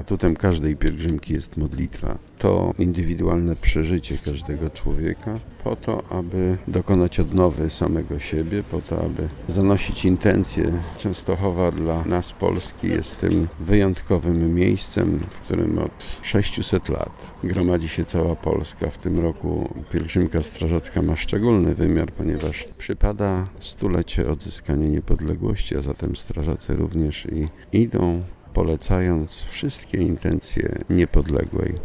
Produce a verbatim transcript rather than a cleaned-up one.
Atutem każdej pielgrzymki jest modlitwa. To indywidualne przeżycie każdego człowieka po to, aby dokonać odnowy samego siebie, po to, aby zanosić intencje. Częstochowa dla nas, Polski, jest tym wyjątkowym miejscem, w którym od sześciuset lat gromadzi się cała Polska. W tym roku pielgrzymka strażacka ma szczególny wymiar, ponieważ przypada stulecie odzyskania niepodległości, a zatem strażacy również i idą, polecając wszystkie intencje niepodległej